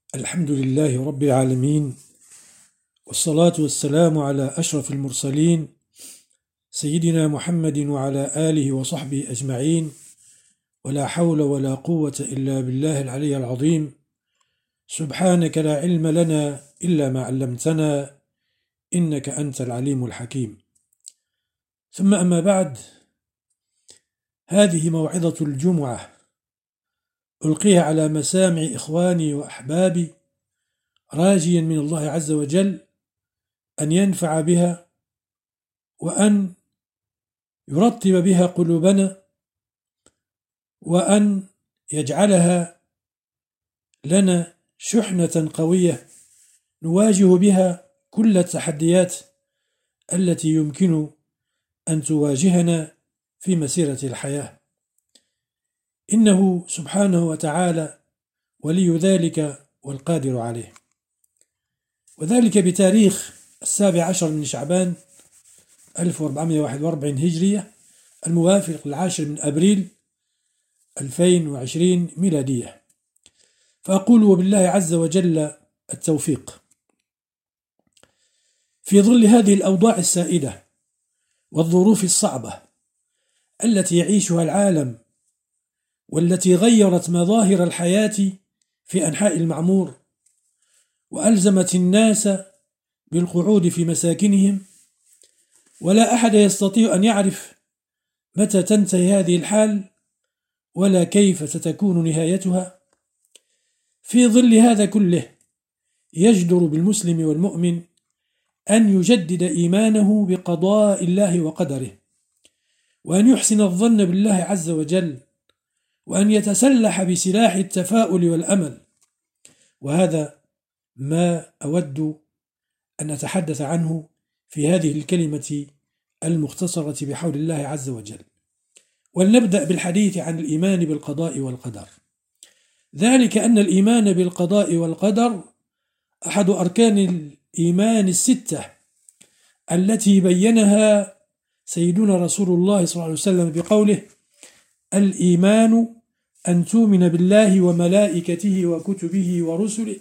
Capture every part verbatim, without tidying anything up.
الحمد لله رب العالمين، والصلاة والسلام على أشرف المرسلين سيدنا محمد وعلى آله وصحبه أجمعين، ولا حول ولا قوة إلا بالله العلي العظيم. سبحانك لا علم لنا إلا ما علمتنا إنك أنت العليم الحكيم. ثم أما بعد، هذه موعظة الجمعة ألقيها على مسامع إخواني وأحبابي، راجيا من الله عز وجل أن ينفع بها وأن يرطب بها قلوبنا، وأن يجعلها لنا شحنة قوية نواجه بها كل التحديات التي يمكن أن تواجهنا في مسيرة الحياة. إنه سبحانه وتعالى ولي ذلك والقادر عليه، وذلك بتاريخ السابع عشر من شعبان ألف وأربعمائة وواحد وأربعين هجرية، الموافق العاشر من أبريل ألفين وعشرين ميلادية. فأقول وبالله عز وجل التوفيق. في ظل هذه الأوضاع السائدة والظروف الصعبة التي يعيشها العالم، والتي غيرت مظاهر الحياة في أنحاء المعمور، وألزمت الناس بالقعود في مساكنهم، ولا أحد يستطيع أن يعرف متى تنتهي هذه الحال ولا كيف ستكون نهايتها. في ظل هذا كله يجدر بالمسلم والمؤمن أن يجدد إيمانه بقضاء الله وقدره، وأن يحسن الظن بالله عز وجل، وأن يتسلح بسلاح التفاؤل والأمل. وهذا ما أود أن أتحدث عنه في هذه الكلمة المختصرة بحول الله عز وجل. ولنبدأ بالحديث عن الإيمان بالقضاء والقدر، ذلك أن الإيمان بالقضاء والقدر أحد أركان الإيمان الستة التي بينها سيدنا رسول الله صلى الله عليه وسلم بقوله: الإيمان أن تؤمن بالله وملائكته وكتبه ورسله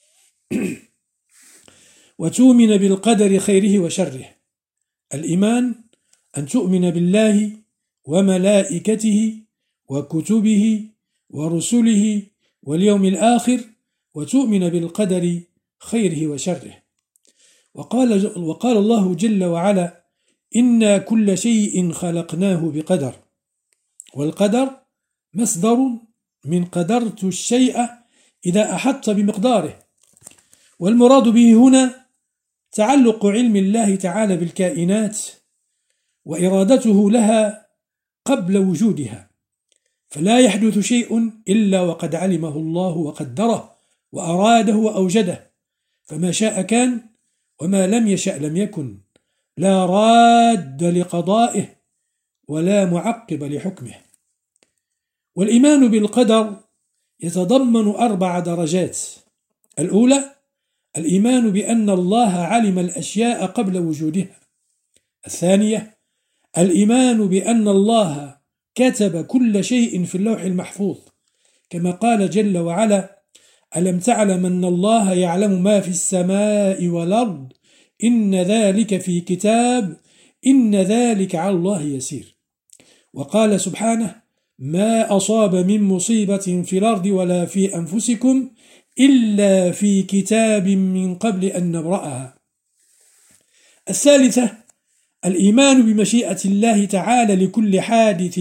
وتؤمن بالقدر خيره وشره. الإيمان أن تؤمن بالله وملائكته وكتبه ورسله واليوم الآخر، وتؤمن بالقدر خيره وشره. وقال, وقال الله جل وعلا: إنا كل شيء خلقناه بقدر. والقدر مصدر من قدرت الشيء إذا أحط بمقداره، والمراد به هنا تعلق علم الله تعالى بالكائنات وإرادته لها قبل وجودها، فلا يحدث شيء إلا وقد علمه الله وقدره وأراده وأوجده، فما شاء كان وما لم يشأ لم يكن، لا راد لقضائه ولا معقب لحكمه. والإيمان بالقدر يتضمن أربع درجات. الأولى الإيمان بأن الله علم الأشياء قبل وجودها. الثانية الإيمان بأن الله كتب كل شيء في اللوح المحفوظ، كما قال جل وعلا: ألم تعلم أن الله يعلم ما في السماء والأرض إن ذلك في كتاب إن ذلك على الله يسير. وقال سبحانه: ما أصاب من مصيبة في الأرض ولا في أنفسكم إلا في كتاب من قبل أن نبرأها. الثالثة الإيمان بمشيئة الله تعالى لكل حادث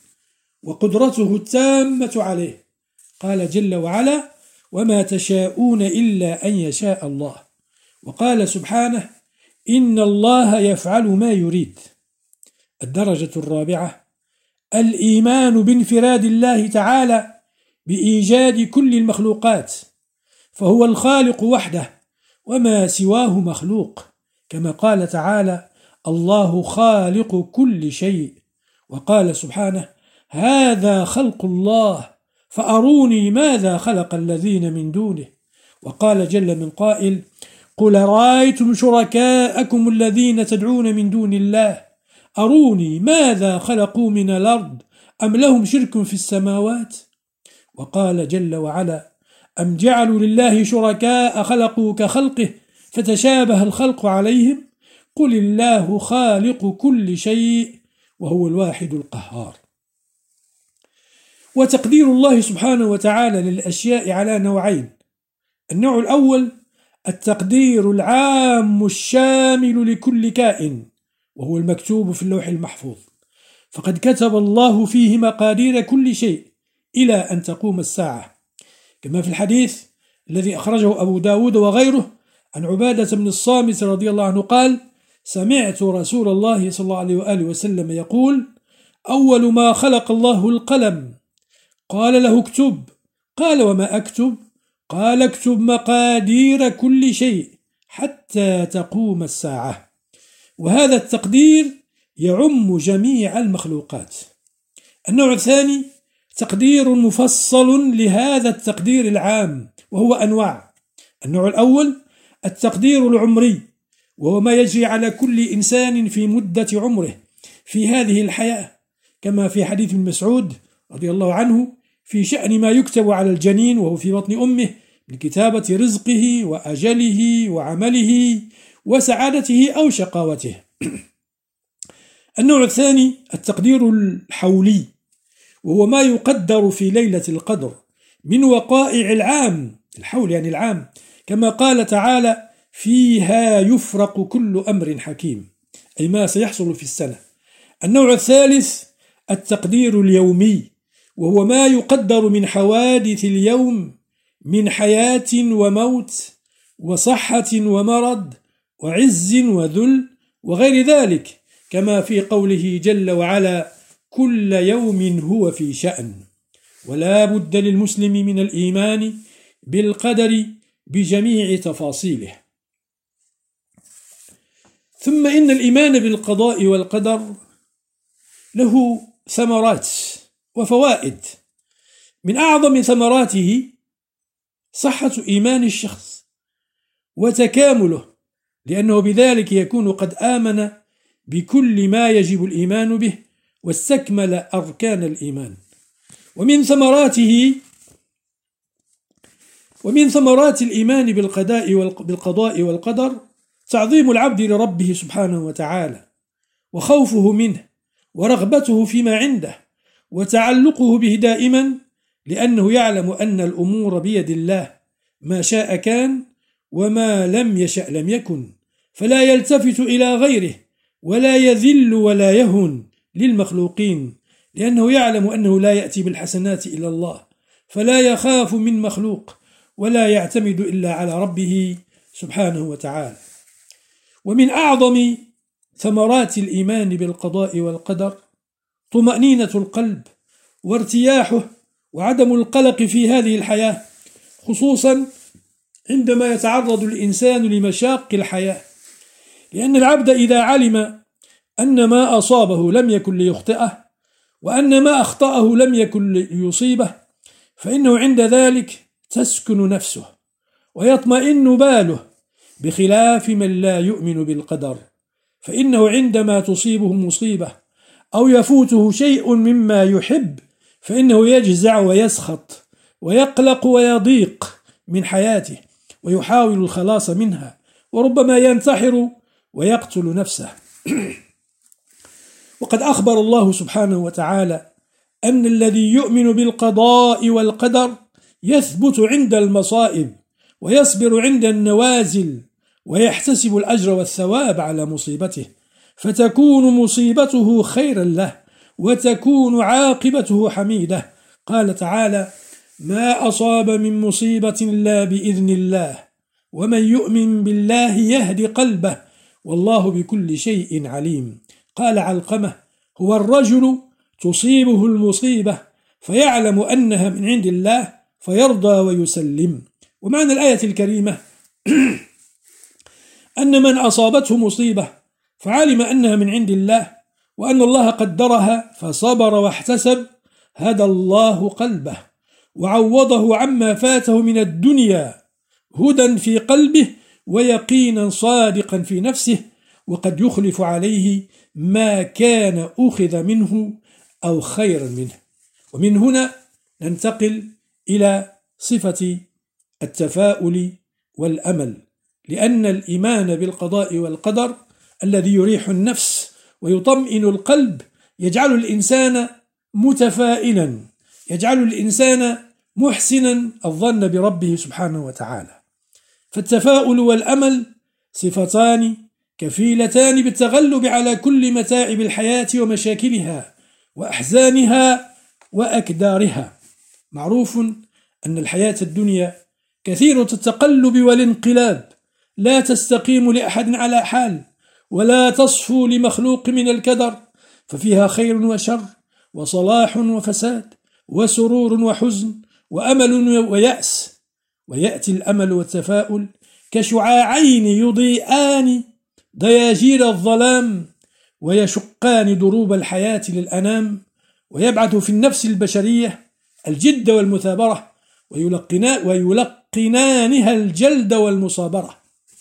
وقدرته التامة عليه، قال جل وعلا: وما تشاءون إلا أن يشاء الله. وقال سبحانه: إن الله يفعل ما يريد. الدرجة الرابعة الإيمان بانفراد الله تعالى بإيجاد كل المخلوقات، فهو الخالق وحده وما سواه مخلوق، كما قال تعالى: الله خالق كل شيء. وقال سبحانه: هذا خلق الله فأروني ماذا خلق الذين من دونه. وقال جل من قائل: قل رأيتم شركاءكم الذين تدعون من دون الله أروني ماذا خلقوا من الأرض أم لهم شرك في السماوات. وقال جل وعلا: أم جعلوا لله شركاء خلقوا كخلقه فتشابه الخلق عليهم قل الله خالق كل شيء وهو الواحد القهار. وتقدير الله سبحانه وتعالى للأشياء على نوعين: النوع الأول التقدير العام الشامل لكل كائن، وهو المكتوب في اللوح المحفوظ، فقد كتب الله فيه مقادير كل شيء إلى أن تقوم الساعة، كما في الحديث الذي أخرجه أبو داود وغيره عن عبادة بن الصامت رضي الله عنه قال: سمعت رسول الله صلى الله عليه وآله وسلم يقول: أول ما خلق الله القلم، قال له اكتب، قال وما أكتب؟ قال اكتب مقادير كل شيء حتى تقوم الساعة. وهذا التقدير يعم جميع المخلوقات. النوع الثاني تقدير مفصل لهذا التقدير العام، وهو أنواع. النوع الأول التقدير العمري، وهو ما يجري على كل إنسان في مدة عمره في هذه الحياة، كما في حديث ابن مسعود رضي الله عنه في شأن ما يكتب على الجنين وهو في بطن أمه من كتابة رزقه وأجله وعمله وسعادته أو شقاوته. النوع الثاني التقدير الحولي، وهو ما يقدر في ليلة القدر من وقائع العام، الحول يعني العام، كما قال تعالى: فيها يفرق كل أمر حكيم، أي ما سيحصل في السنة. النوع الثالث التقدير اليومي، وهو ما يقدر من حوادث اليوم من حياة وموت وصحة ومرض وعز وذل وغير ذلك، كما في قوله جل وعلا: كل يوم هو في شأن. ولا بد للمسلم من الإيمان بالقدر بجميع تفاصيله. ثم إن الإيمان بالقضاء والقدر له ثمرات وفوائد، من أعظم ثمراته صحة إيمان الشخص وتكامله، لأنه بذلك يكون قد آمن بكل ما يجب الإيمان به واستكمل أركان الإيمان. ومن ثمراته ومن ثمرات الإيمان بالقضاء بالقضاء والقدر تعظيم العبد لربه سبحانه وتعالى، وخوفه منه، ورغبته فيما عنده، وتعلقه به دائما، لأنه يعلم أن الأمور بيد الله، ما شاء كان وما لم يشأ لم يكن، فلا يلتفت إلى غيره ولا يذل ولا يهن للمخلوقين، لأنه يعلم أنه لا يأتي بالحسنات إلى الله، فلا يخاف من مخلوق ولا يعتمد إلا على ربه سبحانه وتعالى. ومن أعظم ثمرات الإيمان بالقضاء والقدر طمأنينة القلب وارتياحه وعدم القلق في هذه الحياة، خصوصا عندما يتعرض الإنسان لمشاق الحياة، لأن العبد إذا علم أن ما أصابه لم يكن ليخطئه وأن ما أخطأه لم يكن ليصيبه، فإنه عند ذلك تسكن نفسه ويطمئن باله، بخلاف من لا يؤمن بالقدر، فإنه عندما تصيبه مصيبة أو يفوته شيء مما يحب فإنه يجزع ويسخط ويقلق ويضيق من حياته ويحاول الخلاص منها، وربما ينتحر ويقتل نفسه. وقد أخبر الله سبحانه وتعالى أن الذي يؤمن بالقضاء والقدر يثبت عند المصائب ويصبر عند النوازل ويحتسب الأجر والثواب على مصيبته، فتكون مصيبته خيرا له وتكون عاقبته حميدة. قال تعالى: ما أصاب من مصيبة إلا بإذن الله ومن يؤمن بالله يهدي قلبه والله بكل شيء عليم. قال علقمة: هو الرجل تصيبه المصيبة فيعلم أنها من عند الله فيرضى ويسلم. ومعنى الآية الكريمة أن من أصابته مصيبة فعلم أنها من عند الله وأن الله قدرها فصبر واحتسب، هدى الله قلبه وعوضه عما فاته من الدنيا هدى في قلبه ويقينا صادقا في نفسه، وقد يخلف عليه ما كان أخذ منه أو خيرا منه. ومن هنا ننتقل إلى صفة التفاؤل والأمل، لأن الإيمان بالقضاء والقدر الذي يريح النفس ويطمئن القلب يجعل الإنسان متفائلا، يجعل الإنسان محسنا الظن بربه سبحانه وتعالى. فالتفاؤل والأمل صفتان كفيلتان بالتغلب على كل متاعب الحياة ومشاكلها وأحزانها وأكدارها. معروف أن الحياة الدنيا كثيرة التقلب والانقلاب، لا تستقيم لأحد على حال، ولا تصفو لمخلوق من الكدر، ففيها خير وشر وصلاح وفساد وسرور وحزن وأمل ويأس. ويأتي الأمل والتفاؤل كشعاعين يضيئان ضياجير الظلام ويشقان دروب الحياة للأنام، ويبعث في النفس البشرية الجد والمثابرة ويلقنانها الجلد والمصابرة.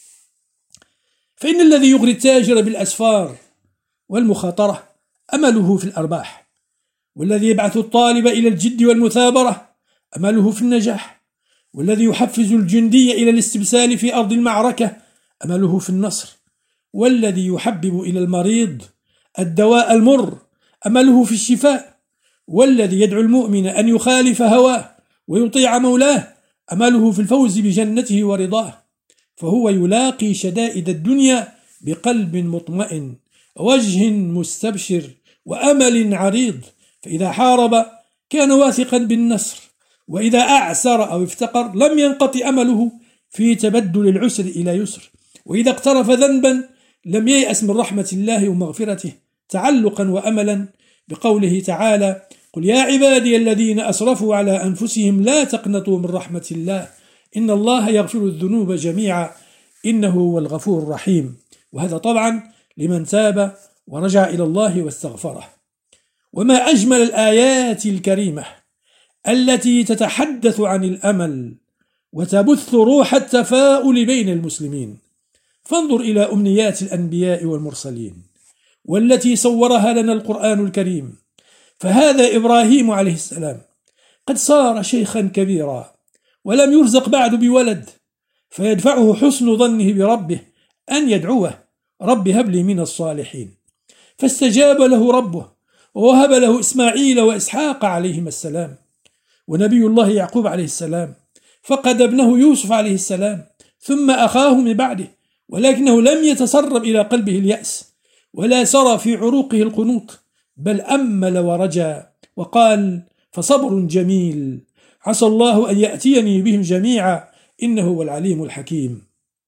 فإن الذي يغري التاجر بالأسفار والمخاطرة أمله في الأرباح، والذي يبعث الطالب إلى الجد والمثابرة أمله في النجاح، والذي يحفز الجندي إلى الاستبسال في أرض المعركة أمله في النصر، والذي يحبب إلى المريض الدواء المر أمله في الشفاء، والذي يدعو المؤمن أن يخالف هواه ويطيع مولاه أمله في الفوز بجنته ورضاه. فهو يلاقي شدائد الدنيا بقلب مطمئن، وجه مستبشر، وأمل عريض، فإذا حارب كان واثقا بالنصر، وإذا أعسر أو افتقر لم ينقطع أمله في تبدل العسر إلى يسر، وإذا اقترف ذنبا لم ييأس من رحمة الله ومغفرته تعلقا وأملا بقوله تعالى: قل يا عبادي الذين أسرفوا على أنفسهم لا تقنطوا من رحمة الله إن الله يغفر الذنوب جميعا إنه هو الغفور الرحيم. وهذا طبعا لمن تاب ورجع إلى الله واستغفره. وما أجمل الآيات الكريمة التي تتحدث عن الأمل وتبث روح التفاؤل بين المسلمين. فانظر إلى أمنيات الأنبياء والمرسلين والتي صورها لنا القرآن الكريم. فهذا إبراهيم عليه السلام قد صار شيخا كبيرا ولم يرزق بعد بولد، فيدفعه حسن ظنه بربه أن يدعوه: رب هب لي من الصالحين. فاستجاب له ربه ووهب له إسماعيل وإسحاق عليهما السلام. ونبي الله يعقوب عليه السلام فقد ابنه يوسف عليه السلام ثم أخاه من بعده، ولكنه لم يتسرب إلى قلبه اليأس ولا سرى في عروقه القنوط، بل أمل ورجى وقال: فصبر جميل عسى الله أن يأتيني بهم جميعا إنه هو العليم الحكيم.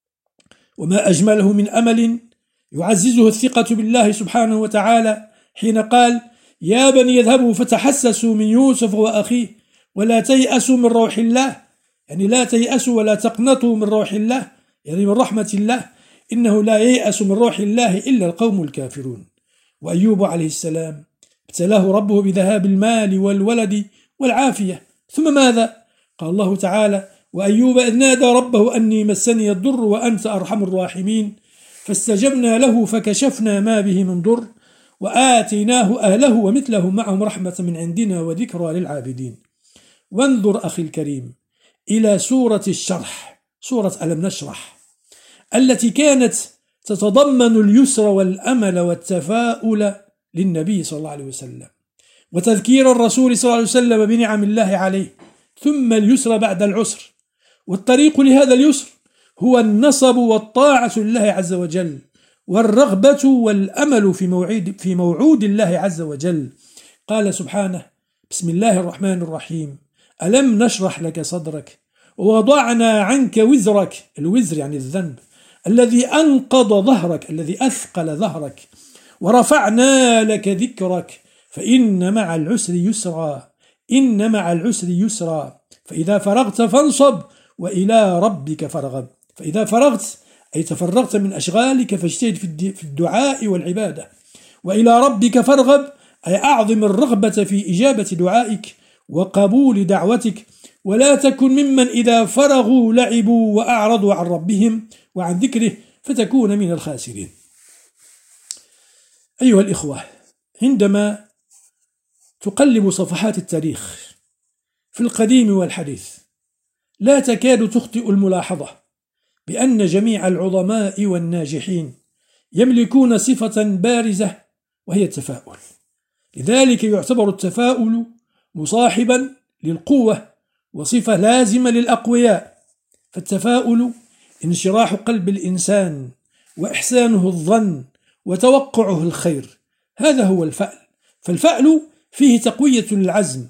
وما أجمله من أمل يعززه الثقة بالله سبحانه وتعالى حين قال: يا بني يذهبوا فتحسسوا من يوسف وأخيه ولا تيأسوا من روح الله، يعني لا تيأسوا ولا تقنطوا من روح الله، يعني من رحمة الله، إنه لا ييأس من روح الله إلا القوم الكافرون. وأيوب عليه السلام ابتلاه ربه بذهاب المال والولد والعافية، ثم ماذا؟ قال الله تعالى: وأيوب إذ نادى ربه أني مسني الضر وأنت أرحم الراحمين فاستجبنا له فكشفنا ما به من ضر وآتيناه أهله ومثله معهم رحمة من عندنا وذكرى للعابدين. وانظر أخي الكريم إلى سورة الشرح، سورة ألم نشرح، التي كانت تتضمن اليسر والأمل والتفاؤل للنبي صلى الله عليه وسلم، وتذكير الرسول صلى الله عليه وسلم بنعم الله عليه، ثم اليسر بعد العسر. والطريق لهذا اليسر هو النصب والطاعة لله عز وجل، والرغبة والأمل في موعد, في موعود الله عز وجل. قال سبحانه: بسم الله الرحمن الرحيم: ألم نشرح لك صدرك ووضعنا عنك وزرك، الوزر يعني الذنب، الذي أنقض ظهرك، الذي أثقل ظهرك، ورفعنا لك ذكرك فإن مع العسر يسرا إن مع العسر يسرا فإذا فرغت فانصب وإلى ربك فارغب. فإذا فرغت أي تفرغت من أشغالك فاجتهد في الدعاء والعبادة، وإلى ربك فارغب أي أعظم الرغبة في إجابة دعائك وقبول دعوتك، ولا تكن ممن إذا فرغوا لعبوا وأعرضوا عن ربهم وعن ذكره فتكون من الخاسرين. أيها الإخوة، عندما تقلب صفحات التاريخ في القديم والحديث لا تكاد تخطئ الملاحظة بأن جميع العظماء والناجحين يملكون صفة بارزة وهي التفاؤل. لذلك يعتبر التفاؤل مصاحبا للقوة وصفة لازمة للأقوياء، فالتفاؤل انشراح قلب الإنسان وإحسانه الظن وتوقعه الخير، هذا هو الفأل. فالفأل فيه تقوية للعزم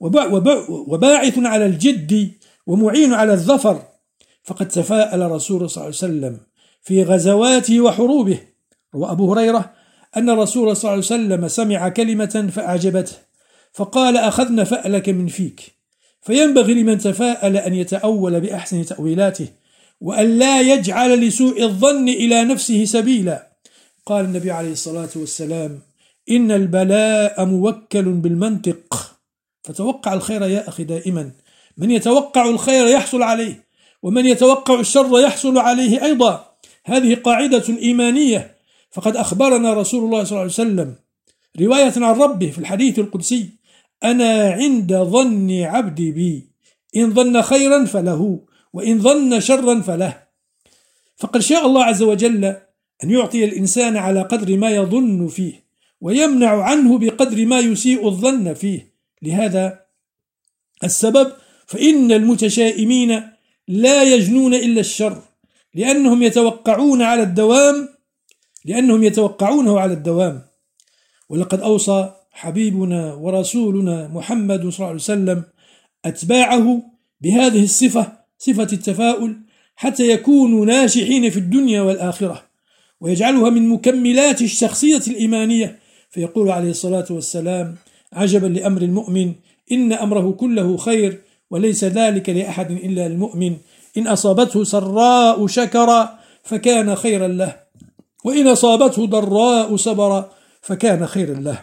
وباعث على الجد ومعين على الظفر، فقد تفاءل رسول صلى الله عليه وسلم في غزواته وحروبه. روى أبو هريرة أن رسول صلى الله عليه وسلم سمع كلمة فأعجبته فقال: أخذنا فألك من فيك. فينبغي لمن تفاءل أن يتأول بأحسن تأويلاته وأن لا يجعل لسوء الظن إلى نفسه سبيلا. قال النبي عليه الصلاة والسلام: إن البلاء موكل بالمنطق، فتوقع الخير يا أخي دائما. من يتوقع الخير يحصل عليه، ومن يتوقع الشر يحصل عليه أيضا. هذه قاعدة إيمانية، فقد أخبرنا رسول الله صلى الله عليه وسلم رواية عن ربه في الحديث القدسي: أنا عند ظن عبدي بي، إن ظن خيرا فله وإن ظن شرا فله. فقد شاء الله عز وجل أن يعطي الإنسان على قدر ما يظن فيه، ويمنع عنه بقدر ما يسيء الظن فيه. لهذا السبب فإن المتشائمين لا يجنون إلا الشر، لأنهم يتوقعون على الدوام لأنهم يتوقعونه على الدوام. ولقد أوصى حبيبنا ورسولنا محمد صلى الله عليه وسلم أتباعه بهذه الصفة، صفة التفاؤل، حتى يكونوا ناجحين في الدنيا والآخرة، ويجعلها من مكملات الشخصية الإيمانية. فيقول عليه الصلاة والسلام: عجبا لأمر المؤمن، إن أمره كله خير، وليس ذلك لأحد إلا المؤمن، إن أصابته سراء شكر فكان خيرا له، وإن أصابته ضراء صبر فكان خيرا له.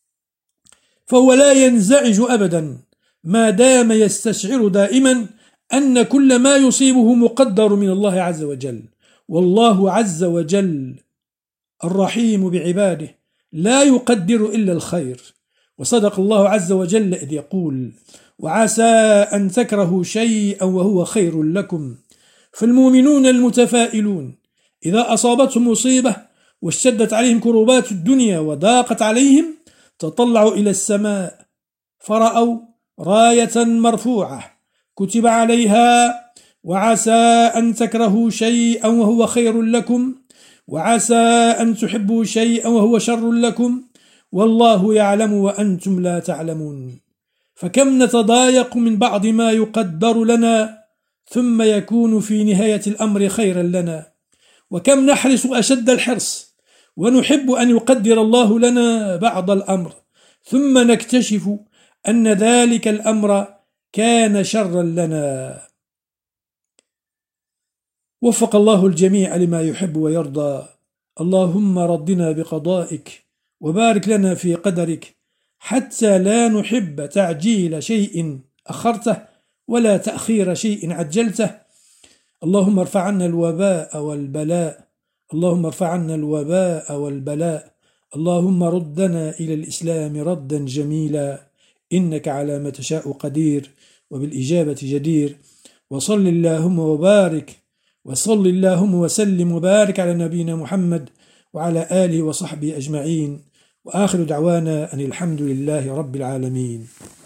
فهو لا ينزعج أبدا ما دام يستشعر دائما أن كل ما يصيبه مقدر من الله عز وجل، والله عز وجل الرحيم بعباده لا يقدر إلا الخير. وصدق الله عز وجل إذ يقول: وعسى أن تكرهوا شيئا وهو خير لكم. فالمؤمنون المتفائلون إذا أصابتهم مصيبة واشتدت عليهم كروبات الدنيا وضاقت عليهم، تطلعوا إلى السماء فرأوا راية مرفوعة كتب عليها: وعسى أن تكرهوا شيئا وهو خير لكم، وعسى أن تحبوا شيئا وهو شر لكم، والله يعلم وأنتم لا تعلمون. فكم نتضايق من بعض ما يقدر لنا ثم يكون في نهاية الأمر خيرا لنا، وكم نحرص أشد الحرص ونحب أن يقدر الله لنا بعض الأمر ثم نكتشف أن ذلك الأمر كان شرا لنا. وفق الله الجميع لما يحب ويرضى. اللهم رضنا بقضائك وبارك لنا في قدرك، حتى لا نحب تعجيل شيء أخرته ولا تأخير شيء عجلته. اللهم ارفع عنا الوباء والبلاء اللهم ارفع عنا الوباء والبلاء اللهم ردنا إلى الإسلام ردا جميلا، إنك على ما تشاء قدير وبالإجابة جدير. وصل اللهم وبارك وصل اللهم وسلم وبارك على نبينا محمد وعلى آله وصحبه أجمعين، وآخر دعوانا أن الحمد لله رب العالمين.